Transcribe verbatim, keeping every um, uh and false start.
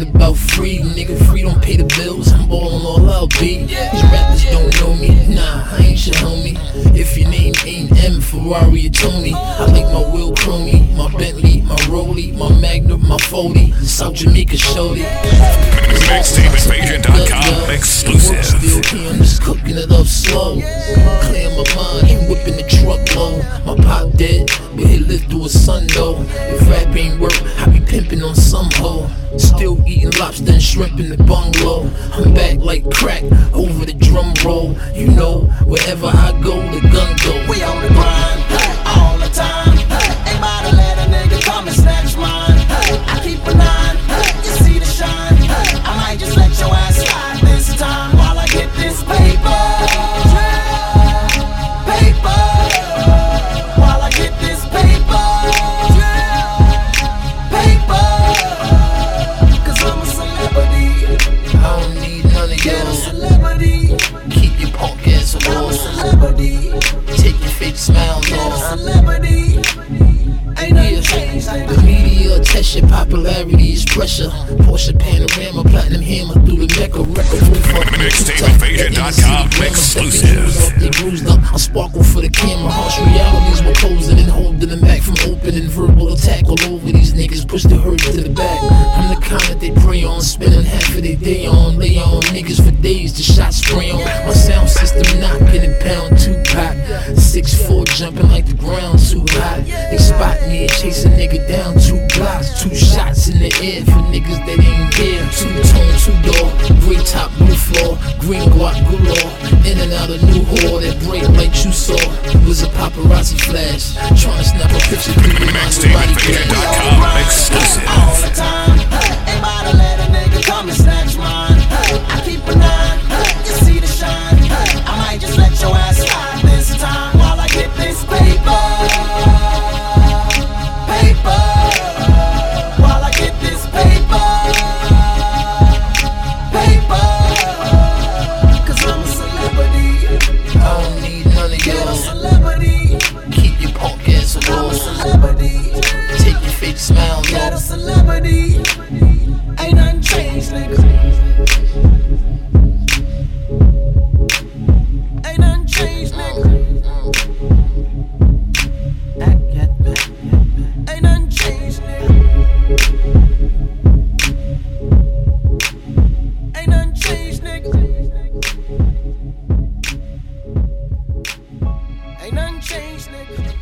about free, nigga. Free don't pay the bills. I'm ballin' all out, B. These rappers don't know me. Nah, I ain't your homie. If your name ain't M, Ferrari or Tony, I like my Will Crony, my Bentley, my Rollie, my Magnum, my Foley, South Jamaica Shorty. Mixtape Invasion dot com exclusive. Still here, I'm just cooking it up slow. Clear my mind, ain't whipping the truck low. My pop dead, but he lived through a sun though. If rap ain't work, I be pimping on some hoe. Still eating lobster and shrimp in the bungalow. I'm back like crack over the drum roll. You know, wherever I go, the gun go. We on the grind, all the time. Ain't about to let a nigga come and snatch mine. I keep a nine, you see the shine. I might just let your ass slide this time while I get this paper. Paper. While I get this paper. Paper. Cause I'm a celebrity. I don't need none of Get a y'all. celebrity. Keep your punk ass I'm a alone. celebrity. Take your fake smiles Get a off. celebrity. Ain't nothing changed like The media test your popularity is pressure. Porsche Panorama, platinum hammer through the Mecca. Record roof up. Mixtape Invasion dot com exclusive. They bruised up, I sparkle for the camera. Harsh realities were posing and holding them back from opening verbal attack all over these niggas. Push the herd to the back. I'm the kind that they prey on, spending half of their day on. Lay on niggas for days, the shot spray on. My sound system knocking and pound two pop. six four jumping like the ground too hot. They spot me and chase a nigga down two blocks. Two shots in the air for niggas that ain't there. Two tone, two door, gray top, blue floor, green guac galore. In and out of new whore that break like you saw. Was a paparazzi flash, trying to snap a picture through your Mixtape Invasion dot com exclusive. all the time. Ain't about to let a nigga come and snatch mine. I keep a nine, you see the shine. I might just let your ass slide this time while I get this paper. Paper. While I get this paper. Paper. Cause I'm a celebrity. I don't need none of Get a y'all. celebrity. Keep your punk ass I'm a alone. celebrity. Take your fake smiles Get a off. celebrity. Ain't nothing changed, nigga. Ain't nothing changed, nigga. Ain't nothing changed, nigga. Ain't nothing changed, nigga. Ain't nothing changed, nigga.